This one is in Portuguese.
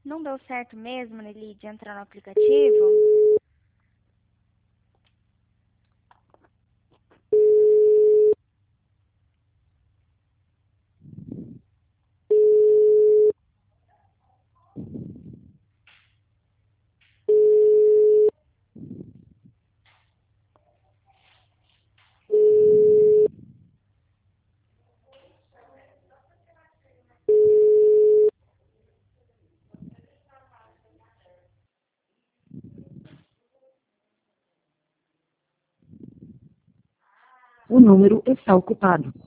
Não deu certo mesmo, Nelly, de entrar no aplicativo? O número está ocupado.